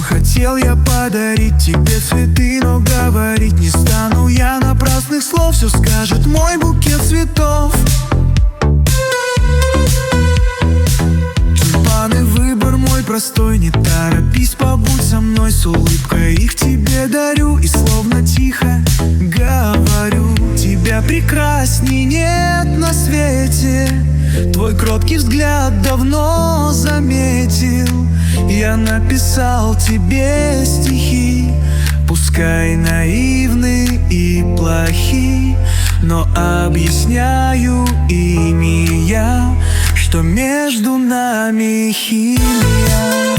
Хотел я подарить тебе цветы, но говорить не стану я напрасных слов. Все скажет мой букет цветов. Тюльпаны, выбор мой простой. Не торопись, побудь со мной. С улыбкой их тебе дарю и словно тихо говорю: тебя прекрасней нет на свете. Твой кроткий взгляд давно заметил. Я написал тебе стихи, пускай наивны и плохи, но объясняю ими я, что между нами химия.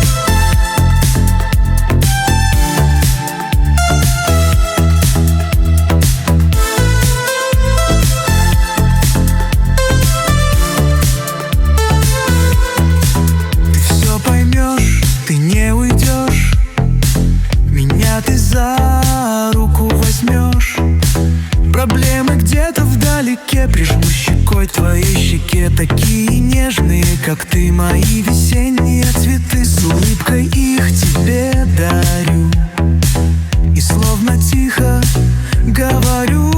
Ты за руку возьмешь. Проблемы где-то вдалеке. Прижму щекой твоей щеке. Такие нежные, как ты, мои весенние цветы. С улыбкой их тебе дарю и словно тихо говорю: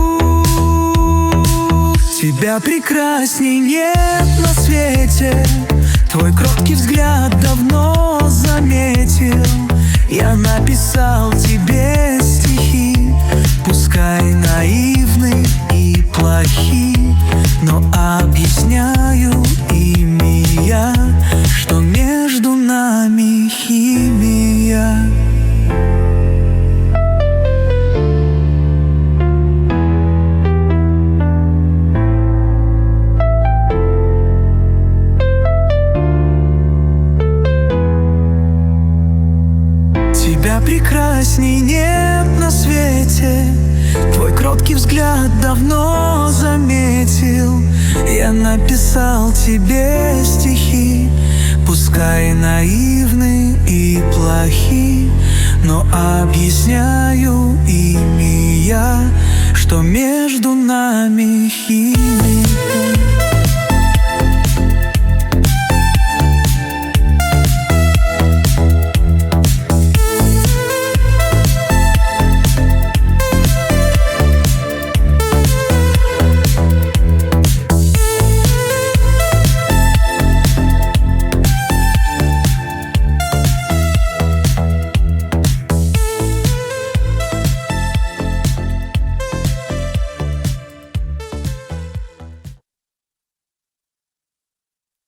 тебя прекрасней нет на свете. Твой кроткий взгляд давно заметил. Я написал тебе стихи, пускай наивны и плохи, но объясняю ими я, что между нами химия. Тебя прекрасней нет на свете. Твой кроткий взгляд давно заметил. Я написал тебе стихи, пускай наивны и плохи, но объясняю ими я, что между нами химия.